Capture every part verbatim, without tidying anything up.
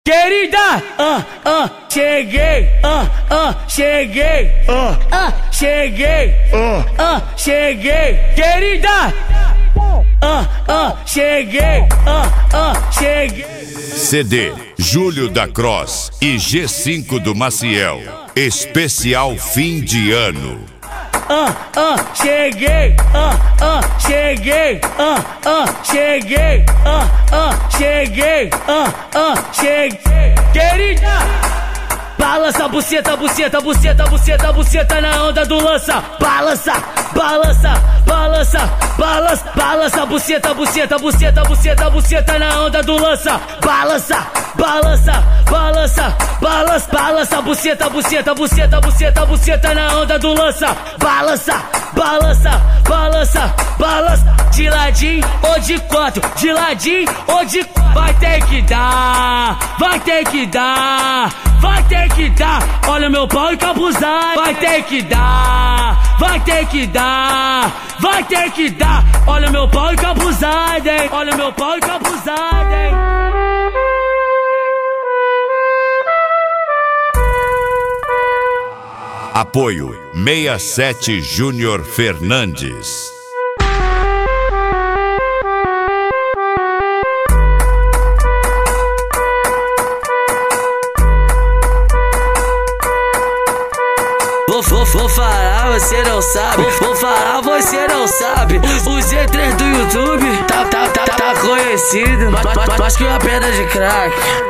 Querida, ah, ah, cheguei, ah, ah, cheguei, ah, ah, cheguei, ah, ah, cheguei, querida, ah, ah, cheguei, ah, ah, cheguei. C D Júlio da Cross e G cinco do Maciel, especial fim de ano. Ah, ah, cheguei, ah, ah, cheguei, ah, ah, cheguei, ah, ah, cheguei, ah, ah, cheguei, querida. Balança, buceta, buceta, buceta, buceta, buceta na onda do lança. Balança, balança, balança, balança, balança, buceta, buceta, buceta, buceta, buceta na onda do lança. Balança, balança, balança, balança, balança, buceta, buceta, buceta, buceta, buceta na onda do lança. Balança, balança, balança, balança, de ladinho ou de quatro, de ladinho ou de quatro. Vai ter que dar, vai ter que dar, vai ter que dar. Olha meu pau e cabuzar. Vai ter que dar, vai ter que dar, vai ter que dar. Olha meu pau e cabuzar, hein? Olha meu pau e cabuzar, hein? Apoio sessenta e sete Júnior Fernandes. Vou, vou, vou falar, você não sabe. Vou, vou falar, você não sabe. O G três do YouTube tá, tá, tá, tá conhecido, mais, mais, mais que uma pedra de crack.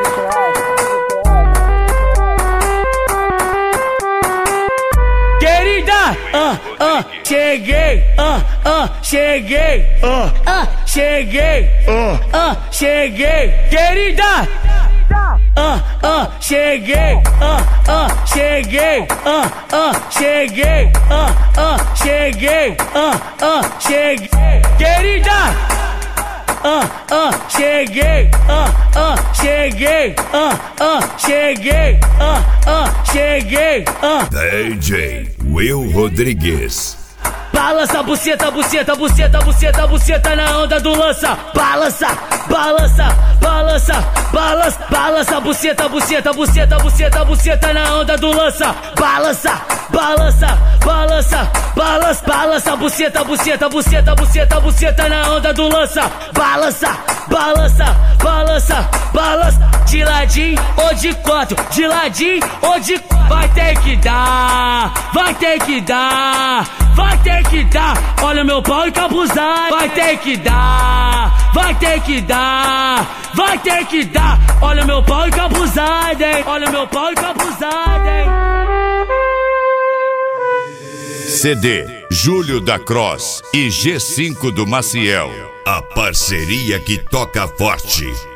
Querida, ah, ah, cheguei, ah, ah, cheguei, ah, ah, cheguei, ah, ah, cheguei, querida. Ah, ah, cheguei, ah, ah, cheguei, ah, ah, cheguei, ah, ah, cheguei, ah, ah, cheguei, querida. Ah, ah, cheguei, ah, ah, cheguei, ah, ah, cheguei, ah, ah, cheguei, ah. D J Will Rodrigues. Balança, buceta, buceta, buceta, buceta, buceta na onda do lança. Balança, balança, balança, balança, balança, buceta, buceta, buceta, buceta, buceta na onda do lança. Balança, balança, balança, balança, balança, buceta, buceta, buceta, buceta, buceta na onda do lança. Balança, balança, balança, balança, de ladinho ou de quatro, de ladinho ou de quatro. Vai ter que dar, vai ter que dar, vai ter que dar. Olha meu pau e cabuzar. Vai ter que dar, vai ter que dar, vai ter que dar. Olha meu pau e cabuzar, hein? Olha meu pau e cabuzar, hein? C D Júlio da Cross e G cinco do Maciel, a parceria que toca forte.